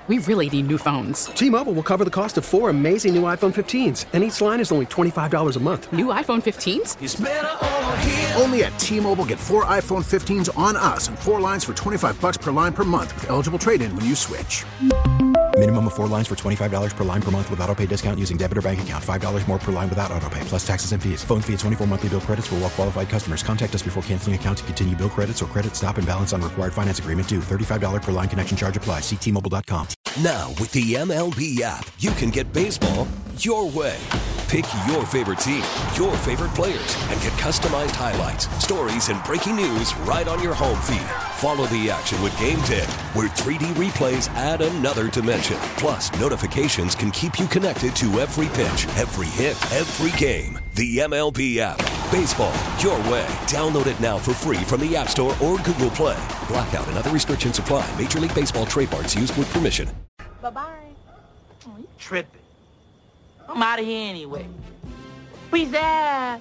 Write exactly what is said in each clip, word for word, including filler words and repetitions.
we really need new phones. T-Mobile will cover the cost of four amazing new iPhone fifteens, and each line is only twenty-five dollars a month. New iPhone fifteens? It's better over here. Only at T-Mobile, get four iPhone fifteens on us and four lines for twenty-five dollars per line per month with eligible trade-in when you switch. Minimum of four lines for twenty-five dollars per line per month with autopay discount using debit or bank account. five dollars more per line without autopay, plus taxes and fees. Phone fee at twenty-four monthly bill credits for well-qualified customers. Contact us before canceling account to continue bill credits or credit stop and balance on required finance agreement due. thirty-five dollars per line connection charge applies. See T Mobile dot com. Now, with the M L B app, you can get baseball your way. Pick your favorite team, your favorite players, and get customized highlights, stories, and breaking news right on your home feed. Follow the action with Game Day, where three D replays add another dimension. Plus, notifications can keep you connected to every pitch, every hit, every game. The M L B app. Baseball your way. Download it now for free from the App Store or Google Play. Blackout and other restrictions apply. Major League Baseball trademarks used with permission. Bye-bye. Oh, you tripping. I'm out of here anyway. Peace out.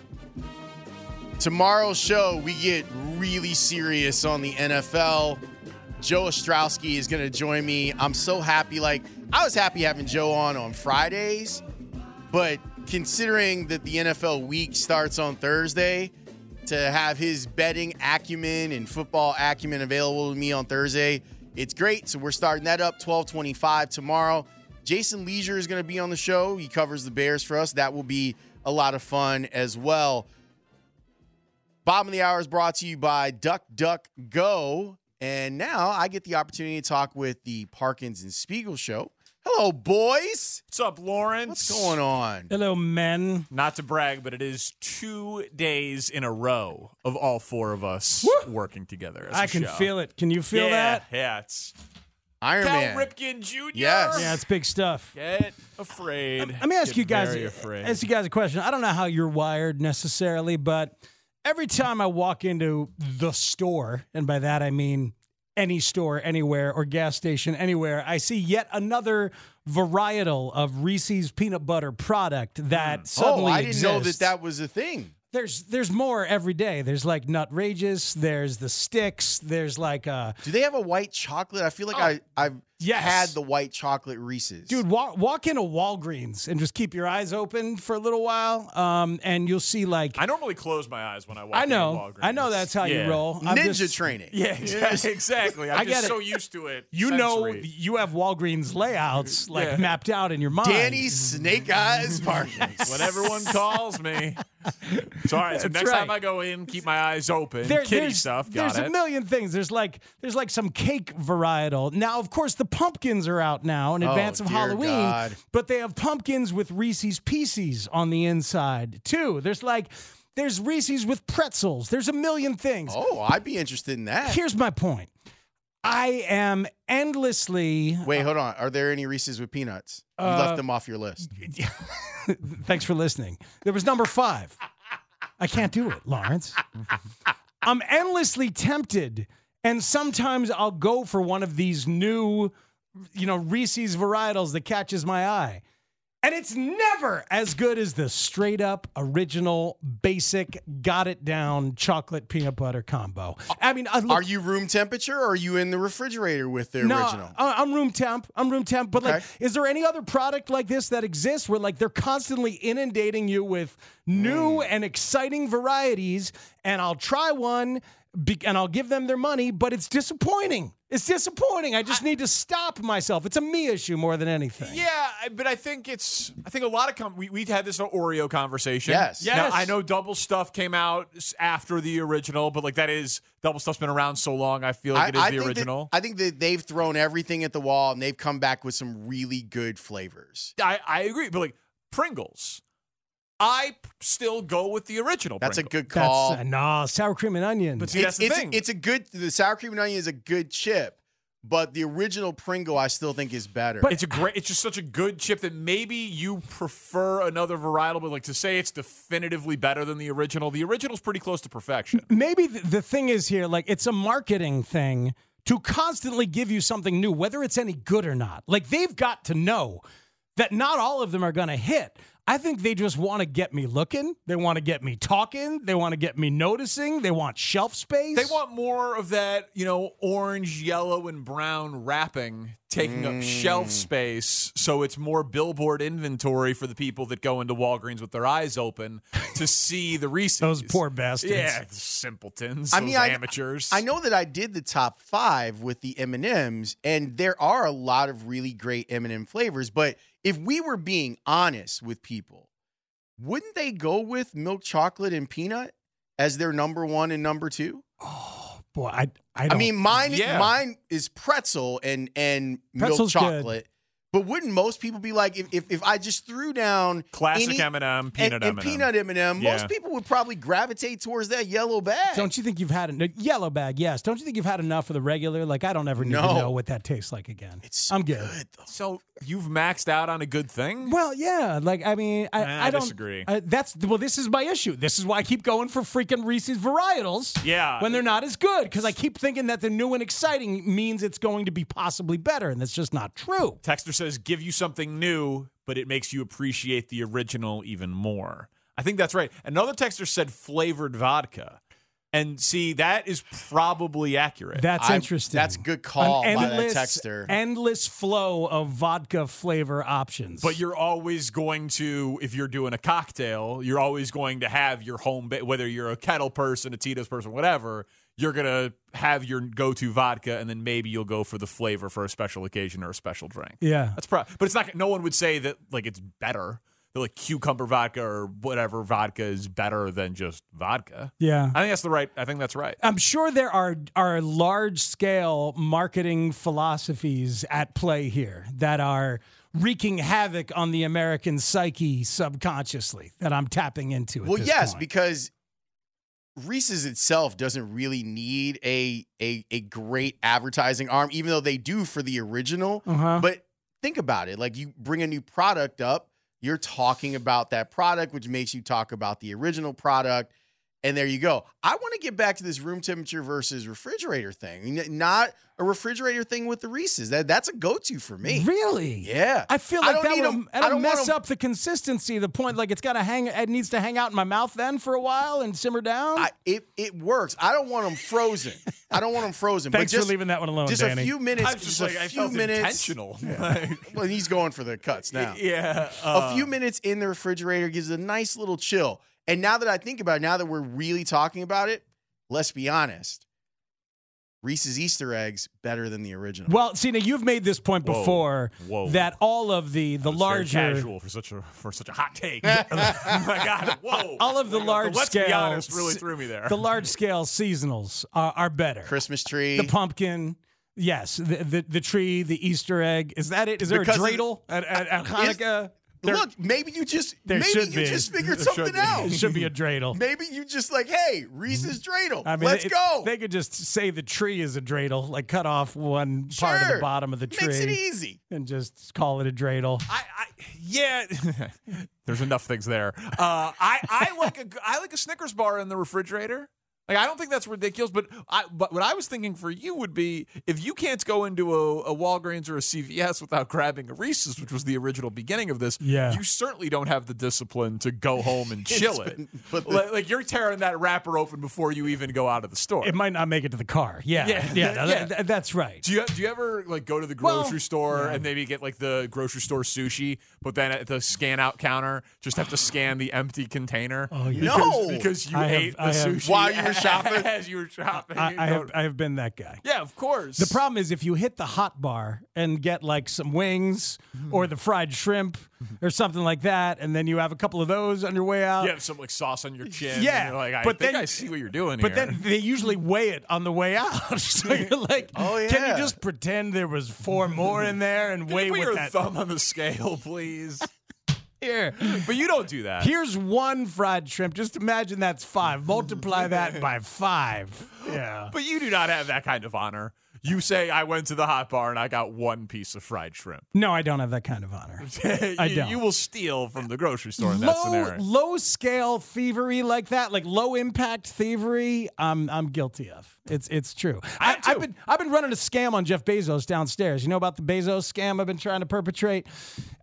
Tomorrow's show, we get really serious on the N F L. Joe Ostrowski is going to join me. I'm so happy. Like, I was happy having Joe on on Fridays, but considering that the N F L week starts on Thursday, to have his betting acumen and football acumen available to me on Thursday, it's great. So we're starting that up twelve twenty-five tomorrow. Jason Leisure is going to be on the show. He covers the Bears for us. That will be a lot of fun as well. Bottom of the Hour is brought to you by Duck Duck Go. And now I get the opportunity to talk with the Parkins and Spiegel show. Hello, boys. What's up, Lawrence? What's going on? Hello, men. Not to brag, but it is two days in a row of all four of us Woo! working together as I a can show. feel it. Can you feel yeah, that? Yeah, it's Iron Cal Man. Ripken Junior Yes. Yeah, it's big stuff. Get afraid. Let me ask Get you guys, very afraid. ask you guys a question. I don't know how you're wired necessarily, but every time I walk into the store, and by that I mean any store, anywhere, or gas station, anywhere, I see yet another varietal of Reese's peanut butter product that Mm. suddenly Oh, I didn't exists. know that that was a thing. There's there's more every day. There's like Nutrageous. There's the sticks. There's like uh Do they have a white chocolate? I feel like I, I've yes. had the white chocolate Reese's. Dude, walk walk into Walgreens and just keep your eyes open for a little while, um, and you'll see like I normally close my eyes when I walk I into know, Walgreens. I know that's how Yeah. you roll. I'm Ninja just- training. Yeah, exactly. exactly. I'm I get just it. so used to it. You know, Sensory. you have Walgreens layouts like Yeah. mapped out in your mind. Danny Snake Eyes Parkins. What everyone calls me. It's all right. So That's next right. time I go in, keep my eyes open. There- Kitty there's, stuff. Got there's it. a million things. There's like there's like some cake varietal. Now, of course, the pumpkins are out now in Oh, advance of dear Halloween, God. but they have pumpkins with Reese's Pieces on the inside too. There's like there's Reese's with pretzels. There's a million things. Oh, I'd be interested in that. Here's my point. I am endlessly. Wait, hold on. Are there any Reese's with peanuts? You Uh, left them off your list. Thanks for listening. There was number five. I can't do it, Lawrence. I'm endlessly tempted, and sometimes I'll go for one of these new, you know, Reese's varietals that catches my eye. And it's never as good as the straight up original basic got it down chocolate peanut butter combo. I mean, I look, Are you room temperature or are you in the refrigerator with the no, original? I- I'm room temp. I'm room temp. But like, Okay. is there any other product like this that exists where like they're constantly inundating you with new Mm. and exciting varieties? And I'll try one be- and I'll give them their money, but it's disappointing. It's disappointing. I just need to stop myself. It's a me issue more than anything. Yeah, I- but I think it's. I think a lot of com- we we've had this Oreo conversation. Yes. Yes. Now, I know Double Stuff came out s- after the original, but like that is Double Stuff's been around so long. I feel like it is the think that- original. I think that they've thrown everything at the wall and they've come back with some really good flavors. I, I agree, but like Pringles, I p- still go with the original. That's a Pringle. good call. That's uh, no sour cream and onion. But see, that's it's, the it's, thing. it's a good. The sour cream and onion is a good chip, but the original Pringle I still think is better. But it's a great. It's just such a good chip that maybe you prefer another varietal, but like to say it's definitively better than the original. The original's pretty close to perfection. Maybe the, the thing is here, like it's a marketing thing to constantly give you something new, whether it's any good or not. Like they've got to know that not all of them are going to hit. I think they just want to get me looking. They want to get me talking. They want to get me noticing. They want shelf space. They want more of that, you know, orange, yellow, and brown wrapping taking Mm. up shelf space, so it's more billboard inventory for the people that go into Walgreens with their eyes open to see the Reese's. Those poor bastards. Yeah, simpletons. I those mean, I- amateurs. I know that I did the top five with the M and M's, and there are a lot of really great M and M flavors. But if we were being honest with people, wouldn't they go with milk chocolate and peanut as their number one and number two? Boy, I I, I don't, mean, mine Yeah. mine is pretzel and and milk Pretzel's good. chocolate. But wouldn't most people be like, if if, if I just threw down Classic any- M and M, peanut and, M and and M. peanut M and M, Yeah. most people would probably gravitate towards that yellow bag. Don't you think you've had a yellow bag? Yes. Don't you think you've had enough of the regular? Like, I don't ever need No. to know what that tastes like again. It's I'm good. though. So you've maxed out on a good thing? Well, yeah. Like, I mean, I, Nah, I I don't disagree. I, that's well. This is my issue. This is why I keep going for freaking Reese's varietals. Yeah. When they're not as good, because I keep thinking that the new and exciting means it's going to be possibly better, and that's just not true. Texter says, give you something new, but it makes you appreciate the original even more. I think that's right. Another texter said flavored vodka. And see, that is probably accurate. That's I'm- interesting. that's a good call An by that endless, texter. Endless flow of vodka flavor options. But you're always going to, if you're doing a cocktail, you're always going to have your home, ba- whether you're a kettle person, a Tito's person, whatever, you're going to have your go-to vodka, and then maybe you'll go for the flavor for a special occasion or a special drink. yeah. That's pro- But it's not, no one would say that, like, it's better. That, like, cucumber vodka or whatever vodka is better than just vodka. Yeah. I think that's the right, I think that's right. I'm sure there are are large scale marketing philosophies at play here that are wreaking havoc on the American psyche subconsciously that I'm tapping into. At Well, this yes, point. because Reese's itself doesn't really need a, a a great advertising arm, even though they do for the original. Uh-huh. But think about it. Like, you bring a new product up, you're talking about that product, which makes you talk about the original product. And there you go. I want to get back to this room temperature versus refrigerator thing. N- Not a refrigerator thing with the Reese's. That That's a go-to for me. Really? Yeah. I feel I like don't that need would 'em- I that'll don't want mess 'em- up the consistency. The point, like it's got to hang, it needs to hang out in my mouth then for a while and simmer down. I, it it works. I don't want them frozen. I don't want them frozen. Thanks but just, for leaving that one alone, Just Danny. a few minutes. I was just a like, I few felt minutes. intentional. Like, Well, he's going for the cuts now. yeah. a uh, few minutes in the refrigerator gives a nice little chill. And now that I think about it, now that we're really talking about it, let's be honest. Reese's Easter eggs better than the original. Well, see, now you've made this point Whoa. before Whoa. that all of the the That was very larger casual for such a for such a hot take. oh my God! Whoa! all of the Oh my God, large let's scale be honest, really s- threw me there. the large scale seasonals are, are better. Christmas tree. The pumpkin, yes, the, the the tree, the Easter egg. Is that it? Is there Because a of- dreidel at, at, at Hanukkah? There- Look, maybe you just there maybe should you be. just figured There something should be. out. it should be a dreidel. Maybe you just like, hey, Reese's dreidel. I mean, Let's it- go. They could just say the tree is a dreidel, like cut off one part of the Sure. bottom of the tree Makes it easy. and just call it a dreidel. I, I yeah. There's enough things there. Uh, I I like a I like a Snickers bar in the refrigerator. Like, I don't think that's ridiculous, but I but what I was thinking for you would be if you can't go into a, a Walgreens or a C V S without grabbing a Reese's, which was the original beginning of this, Yeah. you certainly don't have the discipline to go home and chill it. been- but the- like, like, you're tearing that wrapper open before you even go out of the store. It might not make it to the car. Yeah, Yeah. yeah, no, Yeah. th- that's right. Do you do you ever like go to the Well, grocery store yeah. and maybe get like the grocery store sushi, but then at the scan out counter just have to scan the empty container? Oh, yeah. Because, No. because you I have- ate the I have- sushi While you were shopping? As you were shopping, I, you I go- have I have been that guy. yeah, of course. The problem is if you hit the hot bar and get like some wings or the fried shrimp or something like that, and then you have a couple of those on your way out. you have some like sauce on your chin. Yeah, and you're like I but think then- I see what you're doing But here. then they usually weigh it on the way out. So you're like, Oh, can yeah. you just pretend there was four more in there and Can weigh you put with your that? thumb on the scale, please? Here. But you don't do that. Here's one fried shrimp. Just imagine that's five. Multiply that by five. Yeah. But you do not have that kind of honor. You say I went to the hot bar and I got one piece of fried shrimp. No, I don't have that kind of honor. I you, don't. you will steal from the grocery store in that Low, scenario. low scale thievery like that, like low impact thievery, I'm I'm guilty of. It's it's true. I am I've too. been I've been running a scam on Jeff Bezos downstairs. You know about the Bezos scam I've been trying to perpetrate?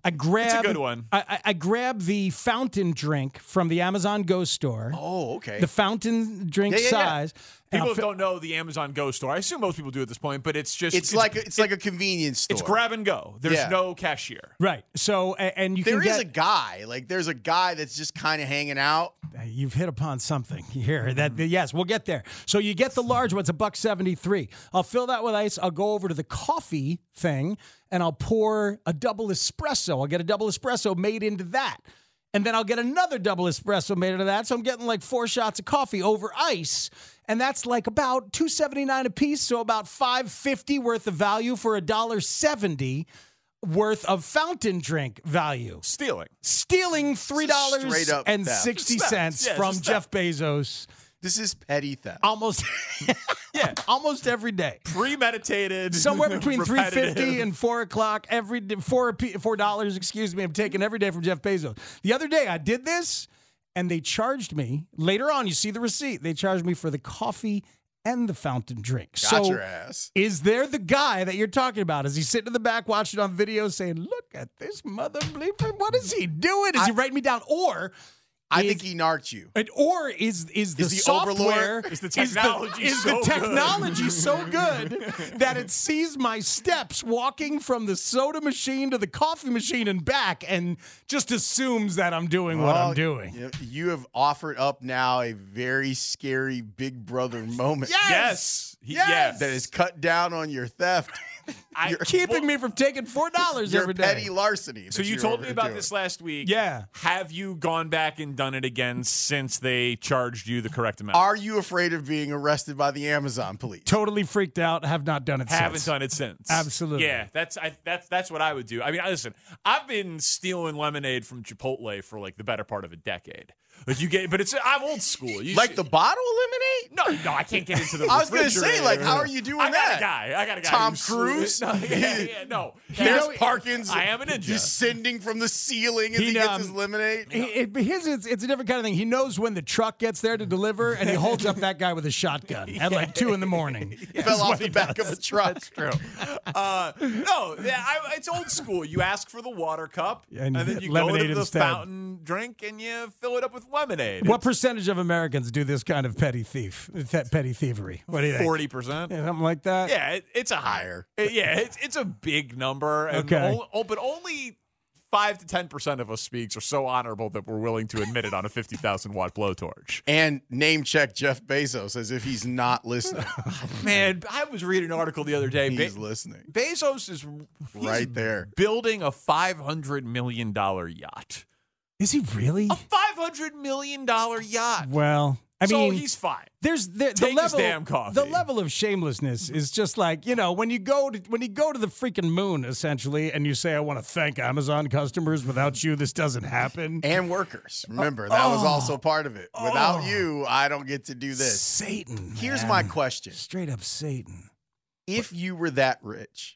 I grab. It's a good one. I, I, I grab the fountain drink from the Amazon Go store. Oh, okay. The fountain drink Yeah, yeah, yeah. size. and People I'll fi- don't know the Amazon Go store. I assume most people do at this point, but it's just It's, like a, it's like a convenience store. it's grab and go. There's Yeah. no cashier. Right. So, a- and you There can is get. a guy. Like there's a guy that's just kind of hanging out. You've hit upon something here. That yes, we'll get there. So you get the large one. It's a buck seventy three. I'll fill that with ice. I'll go over to the coffee thing and I'll pour a double espresso. I'll get a double espresso made into that, and then I'll get another double espresso made into that. So I'm getting like four shots of coffee over ice, and that's like about two seventy nine a piece. So about five fifty worth of value for a dollar seventy worth of fountain drink value. Stealing. Stealing three dollars Straight up and theft. sixty It's cents theft. Yeah, it's from just Jeff theft. Bezos This is petty theft. almost Yeah. almost every day. Premeditated. Somewhere between three repetitive. fifty and four o'clock every day, four p- four dollars. Excuse me. I'm taking every day from Jeff Bezos. The other day I did this, and they charged me. Later on, you see the receipt. They charged me for the coffee and the fountain drink. Got so your ass. is there the guy that you're talking about? Is he sitting in the back watching on video saying, "Look at this mother bleeper. What is he doing? Is he writing me down?" Or I is- think he narked you. And, or is is the, Is the software overlord- is the technology is the, so is the technology so good that it sees my steps walking from the soda machine to the coffee machine and back, and just assumes that I'm doing what Well, I'm doing? You, you have offered up now a very scary Big Brother moment. Yes. He- Yes. yes. That has cut down on your theft. I, You're Keeping me from taking four dollars your every day. petty larceny. So that you you're told me about overdoing. this last week. Yeah. Have you gone back and done it again since they charged you the correct amount? Are you afraid of being arrested by the Amazon police? Totally freaked out. Have not done it Haven't since. done it since. Absolutely. Yeah, that's I, that's that's what I would do. I mean, listen, I've been stealing lemonade from Chipotle for like the better part of a decade. Like you get, but it's I'm old school. You Like should- the bottle of lemonade? No, no, I can't get into the. I was gonna say, refrigerator. like, how are you doing I got that? a guy. I got a guy. Tom who's- Cruise? No, yeah, yeah, no. There's He's- Parkins. I am a ninja. Descending from the ceiling as he, He, gets um, his lemonade. He- it- his it's, it's a different kind of thing. He knows when the truck gets there to deliver, and he holds up that guy with a shotgun at like two in the morning. Fell off the back of a truck. That's true. Uh, no, yeah, I, it's old school. You ask for the water cup, And and, you then get you go lemonade to the instead. fountain drink, and you fill it up with lemonade. What percentage of Americans do this kind of petty thief, th- petty thievery? What do you think? Forty percent. Yeah, something like that. Yeah, it, it's a higher. It- yeah, it's it's a big number. And Okay. ol- oh, but only five to ten percent of us speaks are so honorable that we're willing to admit it on a fifty thousand watt blowtorch. And name check Jeff Bezos as if he's not listening. Man, I was reading an article the other day. He's Be- listening. Bezos is he's Right there. building a five hundred million dollar yacht. Is he really? A five hundred million dollar yacht. Well, I so mean, he's fine. there's the, the Take his level. damn coffee. The level of shamelessness is just like, you know, when you go to when you go to the freaking moon, essentially, and you say, "I want to thank Amazon customers. Without you, this doesn't happen." And workers. Remember, that was also part of it. Without you, I don't get to do this. Satan. Here's man. my question. Straight up Satan. If you were that rich,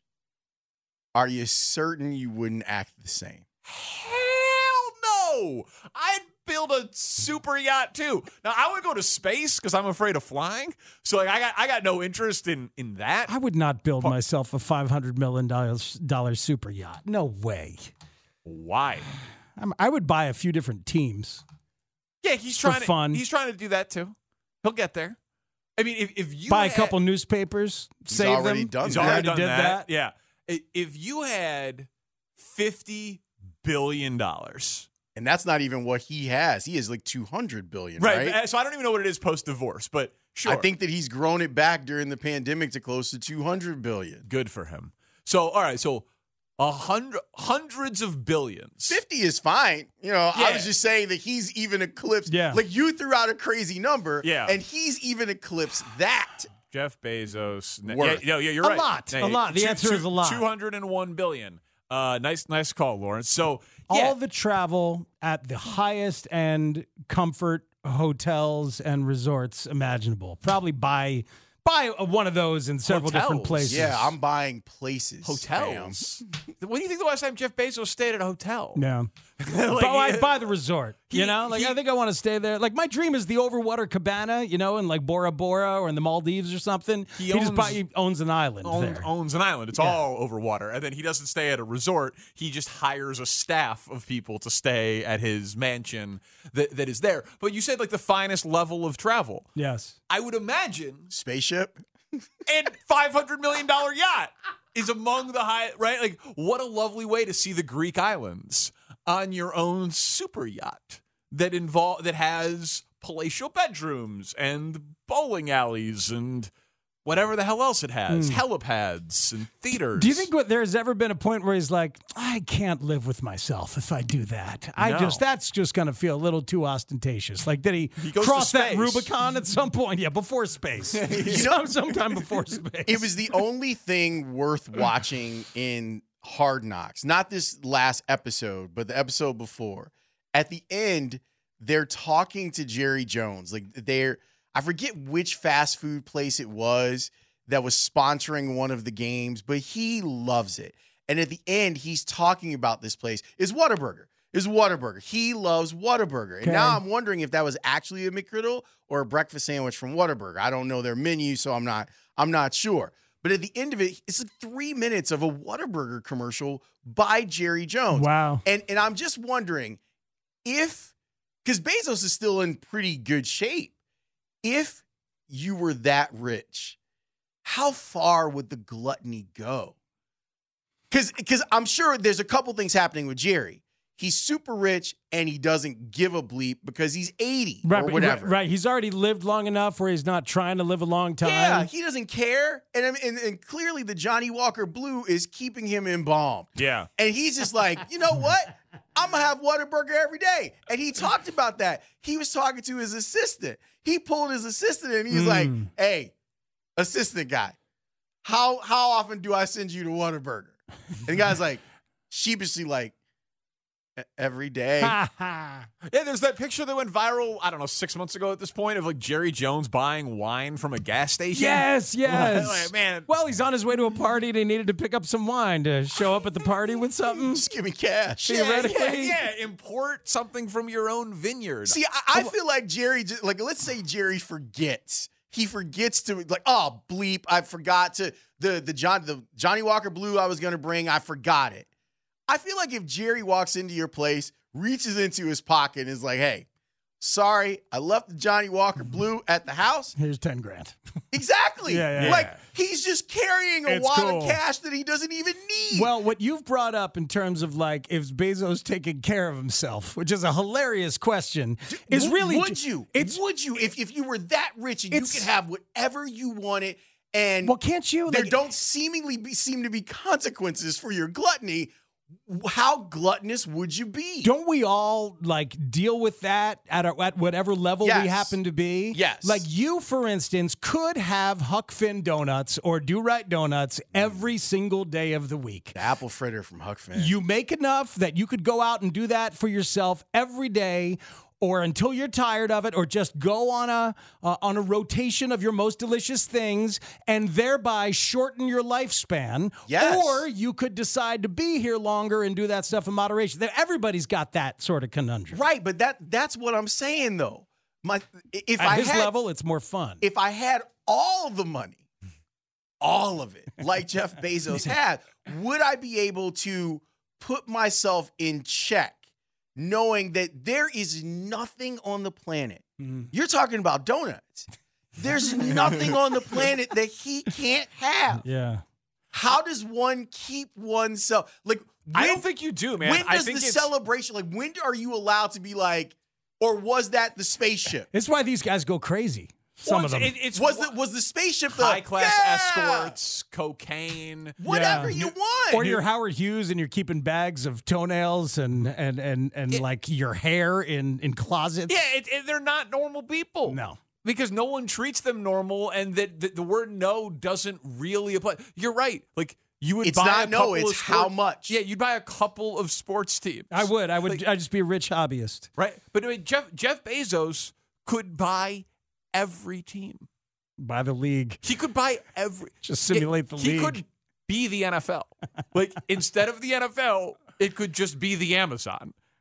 are you certain you wouldn't act the same? Hell no! I'd build a super yacht too. Now I would go to space because I'm afraid of flying. So like I got I got no interest in in that. I would not build myself a five hundred million dollars dollar super yacht. No way. Why? I'm, I would buy a few different teams. Yeah, he's For trying to fun. he's trying to do that too. He'll get there. I mean, if if you buy a had- couple newspapers, He's save already them. done he's that. already Already done did that. that. Yeah. I- If you had fifty billion dollars. And that's not even what he has. He has like two hundred billion, Right. right? uh, So I don't even know what it is post divorce, but sure. I think that he's grown it back during the pandemic to close to two hundred billion. good for him. So all right, so a hundred hundreds of billions. fifty is fine. You know, I Yeah. was just saying that he's even eclipsed. Yeah. Like you threw out a crazy number. Yeah. And he's even eclipsed that. Jeff Bezos. Worth. Yeah, no, yeah, you're A right. lot, Yeah, a lot. The two- answer two- is a lot. two hundred one billion. Uh, nice, nice call, Lawrence. So yeah, All the travel at the highest end comfort hotels and resorts imaginable. Probably buy buy one of those in several different Hotels. places. Yeah, I'm buying places. hotels. When do you think the last time Jeff Bezos stayed at a hotel? Yeah. Like, by, by the resort, he- you know, like he- I think I want to stay there. Like my dream is the overwater cabana, you know, in like Bora Bora or in the Maldives or something. He He, just owns- buy, he owns an island owns, there. owns an island. It's all over water. And then he doesn't stay at a resort. He just hires a staff of people to stay at his mansion that, that is there. But you said like the finest level of travel. Yes. I would imagine Spaceship. and five hundred million dollars yacht is among the high, right? Like, what a lovely way to see the Greek islands on your own super yacht that involve that has palatial bedrooms and bowling alleys and whatever the hell else it has, helipads and theaters. Do you think what, there's ever been a point where he's like, I can't live with myself if I do that? I No. just that's just going to feel a little too ostentatious. Like, did he, He goes to cross that space. Rubicon at some point? Yeah, before space. Some, sometime before space. It was the only thing worth watching in Hard Knocks. Not this last episode, but the episode before. At the end, they're talking to Jerry Jones. Like they're, I forget which fast food place it was that was sponsoring one of the games, but he loves it. And at the end, he's talking about this place. It's Whataburger. It's Whataburger. He loves Whataburger. And Okay. now I'm wondering if that was actually a McGriddle or a breakfast sandwich from Whataburger. I don't know their menu, so I'm not I'm not sure. But at the end of it, it's like three minutes of a Whataburger commercial by Jerry Jones. Wow. And and I'm just wondering if, because Bezos is still in pretty good shape, if you were that rich, how far would the gluttony go? Because because I'm sure there's a couple things happening with Jerry. He's super rich and he doesn't give a bleep because he's eighty Right, or but- whatever. Right, right. He's already lived long enough where he's not trying to live a long time. Yeah, he doesn't care. And, I mean, and and clearly the Johnny Walker Blue is keeping him embalmed. Yeah. And he's just like, you know what? I'm going to have Whataburger every day. And he talked about that. He was talking to his assistant. He pulled his assistant in and he's like, hey, assistant guy, how how often do I send you to Whataburger? And the guy's like, sheepishly like, "E- every day. Yeah, there's that picture that went viral, I don't know, six months ago at this point, of like Jerry Jones buying wine from a gas station. Yes, yes. Like, man. Well, he's on his way to a party and he needed to pick up some wine to show up at the party with something. Just give me cash. Yeah, Theoretically. yeah, yeah, import something from your own vineyard. See, I, I feel like Jerry, just, like, let's say Jerry forgets. He forgets to, like, oh, bleep, I forgot to, the the John the Johnny Walker Blue I was going to bring, I forgot it. I feel like if Jerry walks into your place, reaches into his pocket and is like, hey, sorry, I left the Johnny Walker Blue at the house. Here's ten grand. Exactly. Yeah, yeah. Like, he's just carrying a It's wad cool. of cash that he doesn't even need. Well, what you've brought up in terms of like if Bezos taking care of himself, which is a hilarious question, is W- really would you? It's would you if, if you were that rich and you It's- could have whatever you wanted and well, can't you? there Like, don't seemingly be seem to be consequences for your gluttony? How gluttonous would you be? don't we all like deal with that at a, at whatever level Yes. we happen to be? Yes. Like you, for instance, could have Huck Finn donuts or Do Right donuts every single day of the week. The apple fritter from Huck Finn. You make enough that you could go out and do that for yourself every day, or until you're tired of it, or just go on a uh, on a rotation of your most delicious things and thereby shorten your lifespan. Yes. Or you could decide to be here longer and do that stuff in moderation. There- Everybody's got that sort of conundrum. right, but that that's what I'm saying though. My if At I his had, level, it's more fun. if I had all the money, all of it, like Jeff Bezos had, would I be able to put myself in check, knowing that there is nothing on the planet? You're talking about donuts. There's nothing on the planet that he can't have. Yeah. How does one keep oneself like? I when- don't think you do, man. When I does think the it's, celebration, like, when are you allowed to be like, or was that the spaceship? It's why these guys go crazy. Some well, of them. It, it's Was the was the spaceship the high class yeah! escorts, cocaine. Whatever Yeah. you want. Or you're Howard Hughes and you're keeping bags of toenails and and and, and like your hair in, in closets. Yeah, it, it, they're not normal people. No. Because no one treats them normal, and that the, the word no doesn't really apply. You're right. Like, you would It's buy not a no, couple it's of how sport- much. Yeah, you'd buy a couple of sports teams. I would. I would. Like, I'd just be a rich hobbyist. right? But I mean, Jeff Jeff Bezos could buy every team. By the league. He could buy every. Just simulate the he league. could be the N F L. Like, instead of the N F L, it could just be the Amazon.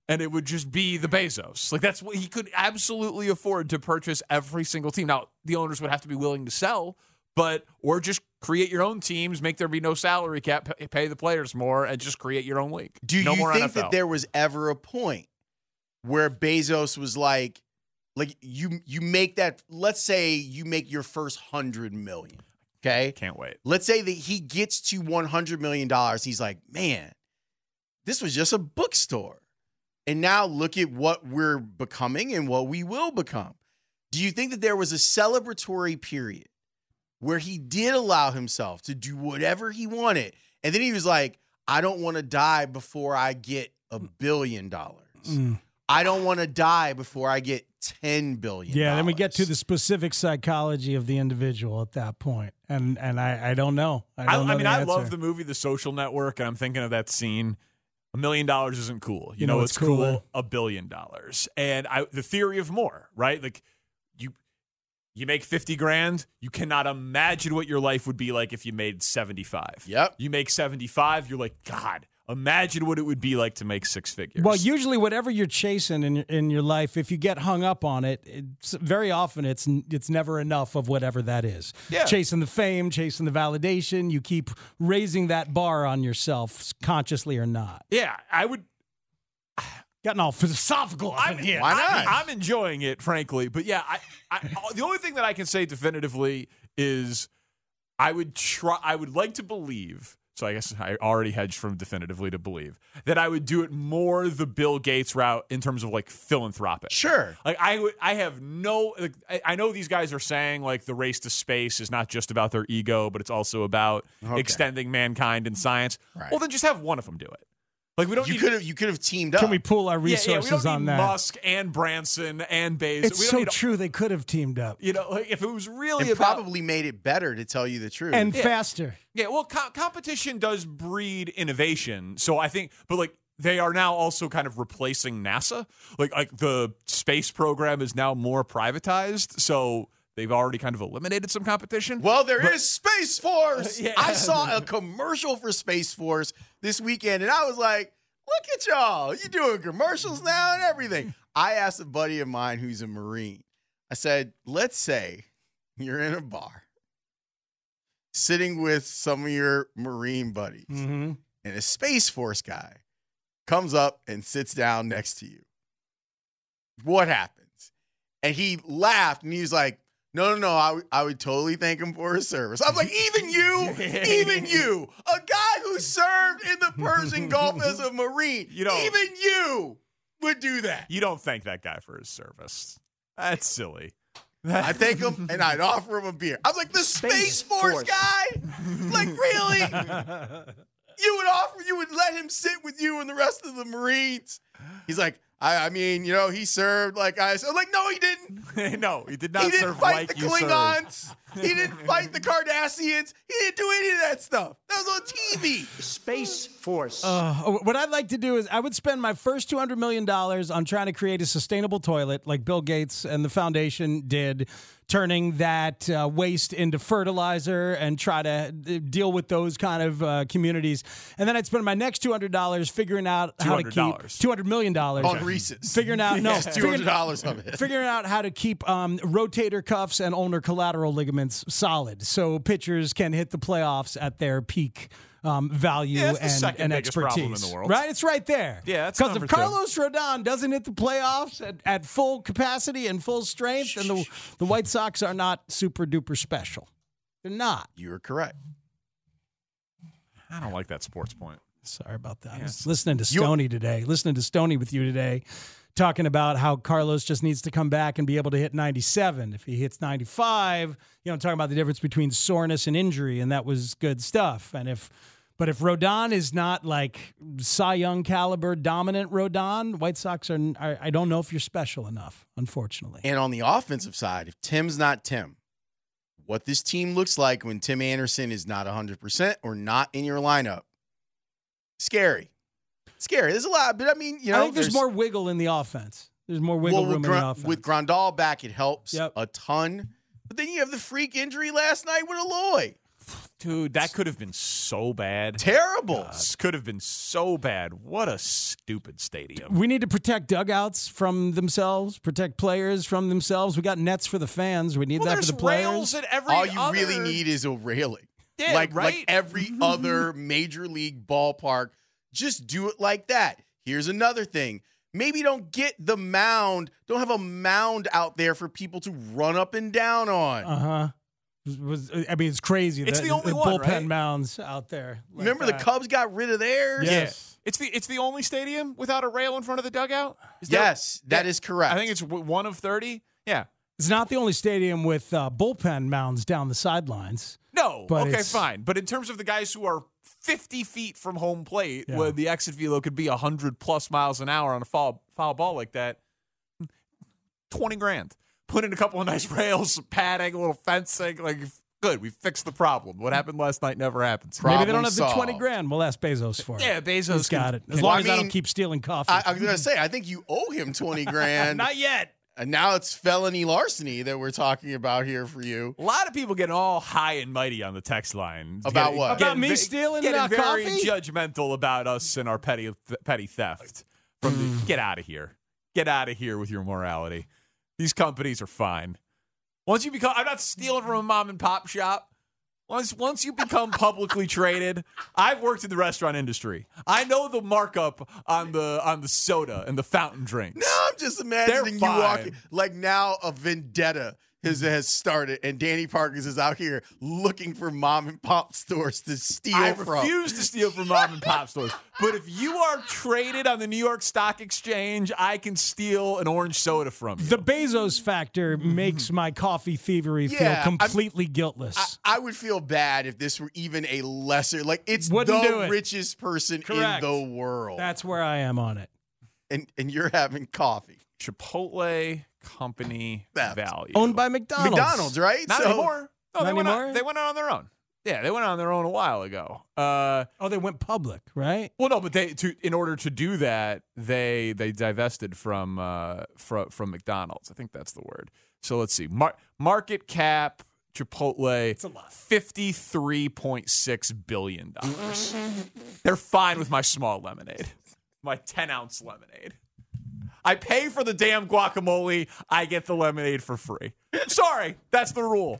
and it would just be the Bezos. Like, that's what he could absolutely afford to purchase every single team. Now, the owners would have to be willing to sell, but or just create your own teams, make there be no salary cap, pay the players more, and just create your own league. Do no you more think N F L. that there was ever a point where Bezos was like, like you you make that, let's say you make your first hundred million, okay? Can't wait. Let's say that he gets to one hundred million dollars. He's like, man, this was just a bookstore. And now look at what we're becoming and what we will become. Do you think that there was a celebratory period where he did allow himself to do whatever he wanted? And then he was like, I don't want to die before I get a billion dollars. Mm. I don't want to die before I get ten billion dollars. Yeah, then we get to the specific psychology of the individual at that point. And and I, I don't know. I, don't I, know I mean, the I answer. love the movie The Social Network, and I'm thinking of that scene. A million dollars isn't cool. You, You know, know it's what's cooler? cool. A billion dollars. And I, the theory of more, right? Like you, you make fifty grand. You cannot imagine what your life would be like if you made seventy-five. Yep. You make seventy-five. You're like, God, imagine what it would be like to make six figures. Well, usually whatever you're chasing in your, in your life, if you get hung up on it, it's, very often it's it's never enough of whatever that is. Yeah. Chasing the fame, chasing the validation, you keep raising that bar on yourself, consciously or not. yeah, I would. Getting all philosophical up in I'm, here. Why not? I'm, I'm enjoying it, frankly. But yeah, I, I, the only thing that I can say definitively is I would try. I would like to believe. So I guess I already hedged from definitively to believe that I would do it more the Bill Gates route in terms of like philanthropic. Sure. Like I would, I have no. Like, I, I know these guys are saying like the race to space is not just about their ego, but it's also about Okay. extending mankind in science. Right. Well, then just have one of them do it. Like we don't. You need, could have you could have teamed up. Can we pool our Yeah, yeah, resources we don't on need that? Musk and Branson and Bezos. It's we don't so need, true. They could have teamed up. You know, like if it was really It about probably made it better, to tell you the truth. And Yeah. faster. yeah, well, co- competition does breed innovation. So I think, but like they are now also kind of replacing NASA. Like like the space program is now more privatized. So they've already kind of eliminated some competition. Well, there is Space Force. Yeah. I saw a commercial for Space Force this weekend, and I was like, look at y'all. You doing commercials now and everything. I asked a buddy of mine who's a Marine. I said, let's say you're in a bar sitting with some of your Marine buddies, Mm-hmm. and a Space Force guy comes up and sits down next to you. What happens? And he laughed, and he was like, no, no, no, I, w- I would totally thank him for his service. I was like, even you, even you, a guy who served in the Persian Gulf as a Marine, You don't- even you would do that. You don't thank that guy for his service. That's silly. I thank him, and I'd offer him a beer. I was like, the Space, Space Force, Force. guy? Like, really? You would offer, you would let him sit with you and the rest of the Marines? He's like, I, I mean, you know, he served like I said. I'm like, no, he didn't. No, he did not He didn't serve fight like the you served. Klingons. He didn't fight the Cardassians. He didn't do any of that stuff. That was on T V. Space Force. Uh, what I'd like to do is I would spend my first two hundred million dollars on trying to create a sustainable toilet like Bill Gates and the foundation did, turning that uh, waste into fertilizer and try to uh, deal with those kind of uh, communities. And then I'd spend my next two hundred dollars figuring out how to keep two hundred dollars. two hundred million dollars. On Reese's. Figuring out, no, Yes, two hundred dollars of it. figuring out how to keep um, rotator cuffs and ulnar collateral ligaments solid so pitchers can hit the playoffs at their peak um, value Yeah, that's the and, second and biggest expertise. problem in the world. Right? It's right there. Yeah, that's because if number two. Carlos Rodon doesn't hit the playoffs at, at full capacity and full strength, then the, the White Sox are not super duper special. They're not. You're correct. I don't like that sports point. Sorry about that. I Yes. was listening to You- Stoney today. Listening to Stoney with you today, talking about how Carlos just needs to come back and be able to hit ninety-seven. If he hits ninety-five, you know, talking about the difference between soreness and injury, and that was good stuff. And if, but if Rodon is not like Cy Young caliber dominant Rodon, White Sox are, are. I don't know if you're special enough, unfortunately. And on the offensive side, if Tim's not Tim, what this team looks like when Tim Anderson is not one hundred percent or not in your lineup, scary. Scary. There's a lot, but I mean, you know, I think there's, more wiggle in the offense. There's more wiggle well, room with, in the Gr- offense. with Grandal back, it helps Yep. a ton. But then you have the freak injury last night with Aloy. Dude, that could have been so bad. Terrible. God. Could have been so bad. What a stupid stadium. We need to protect dugouts from themselves, protect players from themselves. We got nets for the fans. We need well, that there's for the players. rails at every All you other... really need is a railing. Yeah, like, right? like every other major league ballpark. Just do it like that. Here's another thing. Maybe don't get the mound. Don't have a mound out there for people to run up and down on. Uh-huh. Was, I mean, it's crazy. It's that, the only the one, bullpen right? mounds out there. Like Remember that. the Cubs got rid of theirs? Yes. Yeah. It's the it's the only stadium without a rail in front of the dugout? Is there- Yes, that Yeah. is correct. I think it's w- one of thirty. Yeah. It's not the only stadium with uh, bullpen mounds down the sidelines. No. But okay, it's- fine. But in terms of the guys who are fifty feet from home plate, Yeah. where the exit velo could be one hundred plus miles an hour on a foul, foul ball like that, twenty grand. Put in a couple of nice rails, some padding, a little fencing. Like, good. We fixed the problem. What happened last night never happens. Maybe they Problem don't have the twenty solved. grand. We'll ask Bezos for it. Yeah, Bezos He's got can- it. As can- long Well, I as I don't mean, keep stealing coffee. I, I was gonna say, I think you owe him twenty grand. Not yet. And now it's felony larceny that we're talking about here for you. A lot of people getting all high and mighty on the text line. About Getting- what? About getting me ve- stealing, Getting uh, very coffee? judgmental about us and our petty petty theft. From the, get out of here. Get out of here with your morality. These companies are fine. Once you become, I'm not stealing from a mom and pop shop. Once once you become publicly traded, I've worked in the restaurant industry. I know the markup on the on the soda and the fountain drinks. Now I'm just imagining you fine. walking like now a vendetta has has started, and Danny Parkins is out here looking for mom and pop stores to steal I from. refuse to steal from mom and pop stores. But if you are traded on the New York Stock Exchange, I can steal an orange soda from you. The Bezos factor makes my coffee thievery Yeah, feel I'm- completely guiltless. I, I would feel bad if this were even a lesser, like it's Wouldn't do the it. richest person Correct. in the world, That's where I am on it. and and you're having coffee. Chipotle company Theft. value. Owned by McDonald's. McDonald's, right? Not So- anymore. No, Not they went, anymore? on, they went on their own. Yeah, they went on their own a while ago. Uh, Oh, they went public, right? well, no, but they to in order to do that, they they divested from uh, from from McDonald's. I think that's the word. So let's see. Mar- market cap Chipotle. It's a lot. fifty-three point six billion dollars. They're fine with my small lemonade, my ten ounce lemonade. I pay for the damn guacamole. I get the lemonade for free. Sorry, that's the rule.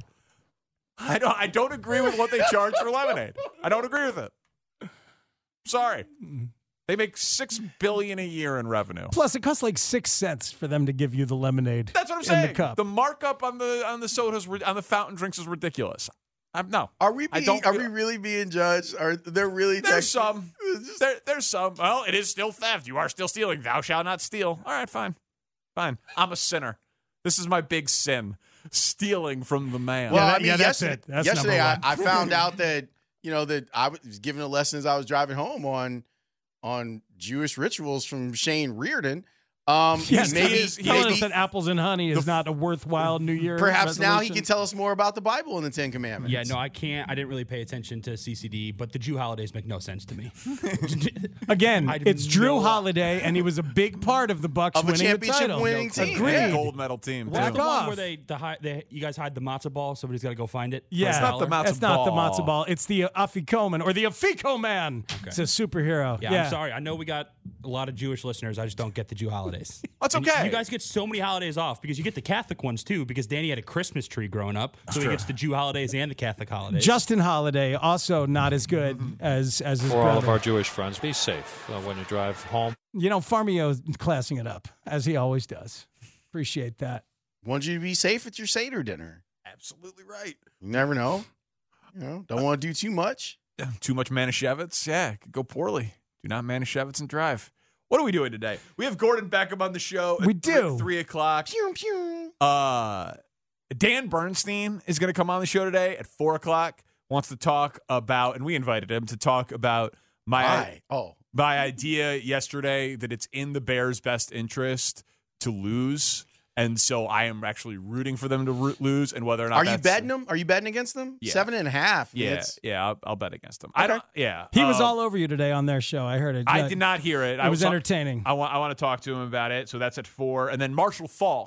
I don't. I don't agree with what they charge for lemonade. I don't agree with it. Sorry. They make six billion a year in revenue. Plus, it costs like six cents for them to give you the lemonade. That's what I'm in saying. the cup. The markup on the on the sodas on the fountain drinks is ridiculous. I'm no. Are we I being, don't are feel- we really being judged? Are there really There's tech- some. There, there's some. Well, it is still theft. You are still stealing. Thou shalt not steal. All right, fine. Fine. I'm a sinner. This is my big sin. Stealing from the man. Well, Yeah, I that- mean, yeah, that's yesterday, it. That's yesterday number I, one. I found out that you know that I was giving a lesson as I was driving home on on Jewish rituals from Shane Reardon. Um, Yes, maybe, he is telling maybe us that apples and honey is not a worthwhile New Year. perhaps now he resolution. can tell us more about the Bible and the Ten Commandments. Yeah, no, I can't. I didn't really pay attention to C C D, but the Jew holidays make no sense to me. Again, I have it's Drew no- Holiday, and he was a big part of the Bucks Of a winning the championship title. winning team. Agreed. Yeah. Gold medal team. What's too. the one off. where they the, hi- they you guys hide the matzo ball? Somebody's got to go find it. for a Yeah, It's not the dollar? matzo That's not the ball. matzo ball. It's the uh, Afikoman or the Afiko Man. It's a superhero. Yeah, I'm sorry. I know we got a lot of Jewish listeners. I just don't get the Jew holidays. That's And okay. You guys get so many holidays off because you get the Catholic ones too. Because Danny had a Christmas tree growing up, so he gets the Jew holidays and the Catholic holidays. Justin Holiday also not as good as as his For brother. all of our Jewish friends, be safe uh, when you drive home. You know, Farmio classing it up as he always does. Appreciate that. Want you to be safe at your Seder dinner. Absolutely right. You never know. You know, don't want to do too much. Too much Manischewitz. Yeah, it could go poorly. Do not Manischewitz and drive. What are we doing today? We have Gordon Beckham on the show. At We three- do. Three o'clock. Pew, pew. Uh, Dan Bernstein is going to come on the show today at four o'clock. Wants to talk about, and we invited him to talk about my Why? Oh, my idea yesterday that it's in the Bears' best interest to lose, and so I am actually rooting for them to ro- lose. And whether or not are you that's- betting them? Are you betting against them? Yeah. Seven and a half. I mean, Yeah, it's- yeah, I'll, I'll bet against them. I don't. Yeah, He was um, all over you today on their show. I heard it. I Uh, did not hear it. It I was was entertaining. I want I want to talk to him about it. So that's at four, and then Marshall Falk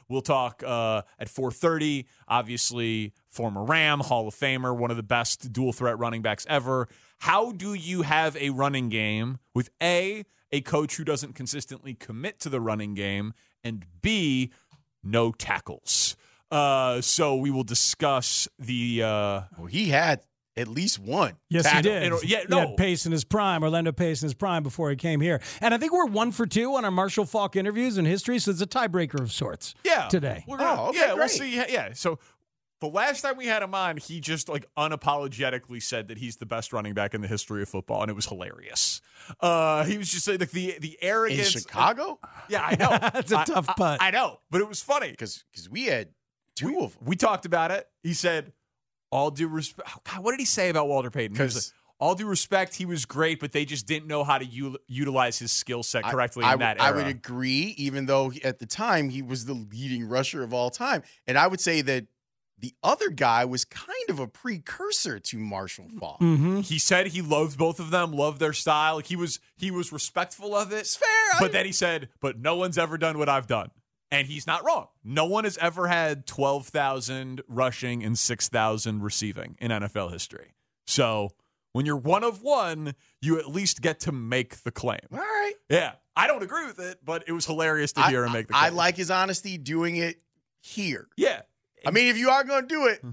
We'll talk uh, at four thirty. Obviously, former Ram, Hall of Famer, one of the best dual threat running backs ever. How do you have a running game with A, a coach who doesn't consistently commit to the running game, and B, no tackles? Uh, so we will discuss the. Uh, well, he had at least one. Yes, tackle. he did. And, yeah, He no. had Pace in his prime, Orlando Pace in his prime before he came here. And I think we're one for two on our Marshall Faulk interviews in history, so it's a tiebreaker of sorts Yeah, today. We're gonna, Oh, okay, yeah, we'll great. see. Yeah, so the last time we had him on, he just like unapologetically said that he's the best running back in the history of football, and it was hilarious. Uh, he was just like the the In arrogance. Chicago? Yeah, I know. That's a I- tough I, putt. I know, but it was funny Because we had two of them. we talked about it. He said, "All due respect." Oh, God, what did he say about Walter Payton? He was 'Cause- like, all due respect, he was great, but they just didn't know how to u- utilize his skill set correctly I, in that I, era. I would agree, even though he- at the time he was the leading rusher of all time. And I would say that the other guy was kind of a precursor to Marshall Faulk. Mm-hmm. He said he loved both of them, loved their style. He was he was respectful of it. It's fair. But I- then he said, "But no one's ever done what I've done." And he's not wrong. No one has ever had twelve thousand rushing and six thousand receiving in N F L history. So when you're one of one, you at least get to make the claim. All right. Yeah. I don't agree with it, but it was hilarious to I, hear him make the I claim. like his honesty doing it here. Yeah. I mean, if you are going to do it,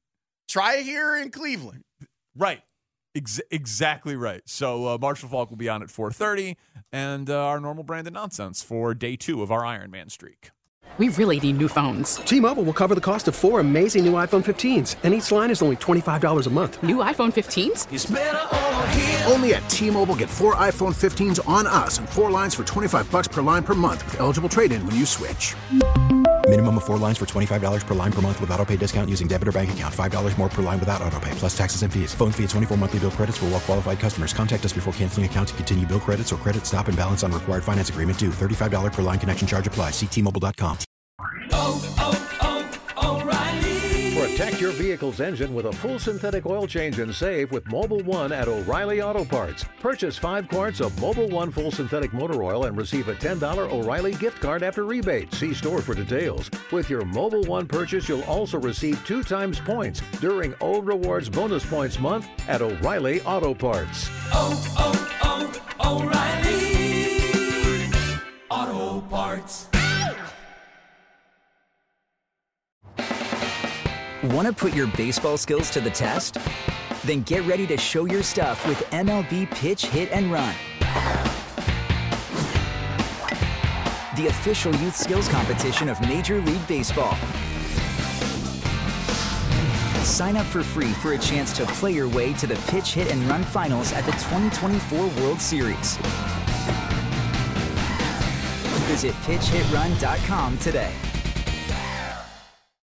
try it here in Cleveland. Right. Ex- exactly right. So uh, Marshall Faulk will be on at four thirty, and uh, our normal brand of nonsense for day two of our Iron Man streak. We really need new phones. T-Mobile will cover the cost of four amazing new iPhone fifteens, and each line is only twenty-five dollars a month. New iPhone fifteens? It's better over here. Only at T-Mobile, get four iPhone fifteens on us and four lines for twenty-five bucks per line per month with eligible trade-in when you switch. Minimum of four lines for twenty-five dollars per line per month with autopay discount using debit or bank account. five dollars more per line without autopay, plus taxes and fees. Phone fee at twenty-four monthly bill credits for well-qualified customers. Contact us before canceling account to continue bill credits or credit stop and balance on required finance agreement due. thirty-five dollars per line connection charge applies. See T Mobile dot com. Oh, oh, oh, O'Reilly. Protect your vehicle's engine with a full synthetic oil change and save with Mobile One at O'Reilly Auto Parts. Purchase five quarts of Mobile One full synthetic motor oil and receive a ten dollars O'Reilly gift card after rebate. See store for details. With your Mobile One purchase, you'll also receive two times points during O Rewards Bonus Points Month at O'Reilly Auto Parts. Oh, oh, oh, O'Reilly Auto Parts. Want to put your baseball skills to the test? Then get ready to show your stuff with M L B Pitch, Hit, and Run. The official youth skills competition of Major League Baseball. Sign up for free for a chance to play your way to the Pitch, Hit, and Run finals at the twenty twenty-four World Series. Visit pitch hit run dot com today.